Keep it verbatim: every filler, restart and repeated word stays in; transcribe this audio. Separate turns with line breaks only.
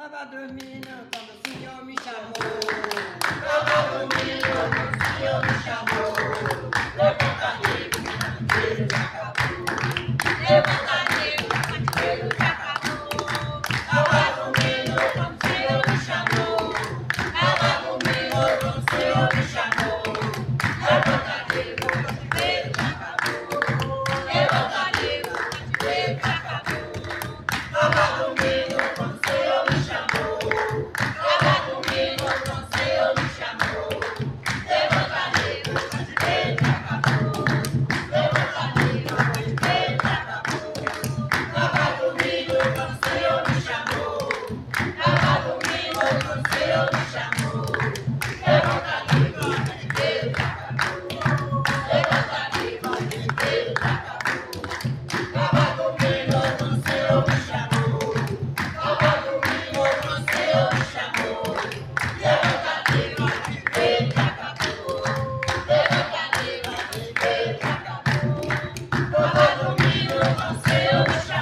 Tava dormindo quando o Senhor me chamou.
Tava dormindo quando o Senhor me chamou. Levanta, nego, o cativeiro já acabou. Levanta, nego, o cativeiro já acabou. Tava dormindo quando o Senhor me chamou. Tava dormindo quando o Senhor me chamou. Levanta, nego, o cativeiro já acabou. Levanta, nego, o cativeiro já acabou. Tava dormindo quando o Senhor me chamou. Tava dormindo quando o Senhor me chamou. Levanta, nego, o cativeiro já acabou. Levanta, nego, o cativeiro já acabou. Tava dormindo quando o Senhor me chamou. Tava dormindo quando o Senhor me chamou. Levanta, nego, o cativeiro já acabou. Levanta, nego, o cativeiro já acabou. Tava dormindo quando o Senhor me chamou. Tava dormindo quando o Senhor me chamou. Levanta, nego, o cativeiro já acabou. Levanta, nego, o cativeiro já acabou. Tava dormindo quando o Senhor me chamou.